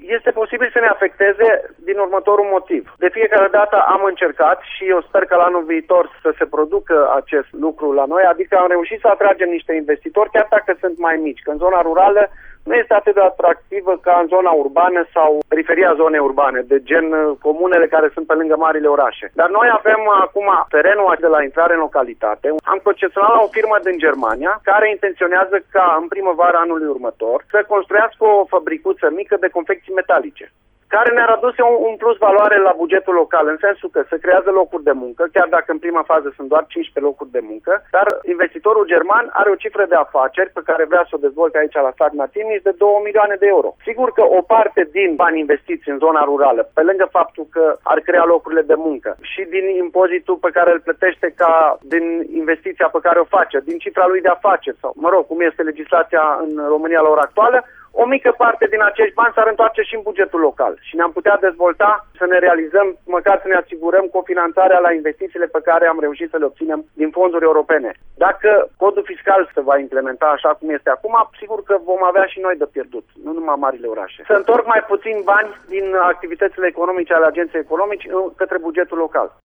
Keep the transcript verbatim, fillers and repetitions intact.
Este posibil să ne afecteze din următorul motiv. De fiecare dată am încercat și eu sper că la anul viitor să se producă acest lucru la noi, adică am reușit să atragem niște investitori, chiar dacă sunt mai mici, că în zona rurală nu este atât de atractivă ca în zona urbană sau periferia zonei urbane, de gen comunele care sunt pe lângă marile orașe. Dar noi avem acum terenul de la intrare în localitate. Am concesionat la o firmă din Germania care intenționează ca în primăvara anului următor să construiască o fabricuță mică de confecții metalice, care ne-ar aduce un, un plus valoare la bugetul local, în sensul că se creează locuri de muncă, chiar dacă în prima fază sunt doar cincisprezece locuri de muncă, dar investitorul german are o cifră de afaceri pe care vrea să o dezvolte aici la Stag Martinis de două milioane de euro. Sigur că o parte din bani investiți în zona rurală, pe lângă faptul că ar crea locurile de muncă și din impozitul pe care îl plătește ca din investiția pe care o face, din cifra lui de afaceri sau, mă rog, cum este legislația în România la ora actuală, o mică parte din acești bani s-ar întoarce și în bugetul local și ne-am putea dezvolta, să ne realizăm, măcar să ne asigurăm cofinanțarea la investițiile pe care am reușit să le obținem din fonduri europene. Dacă codul fiscal se va implementa așa cum este acum, sigur că vom avea și noi de pierdut, nu numai marile orașe. Să întorc mai puțin bani din activitățile economice ale agenței economici către bugetul local.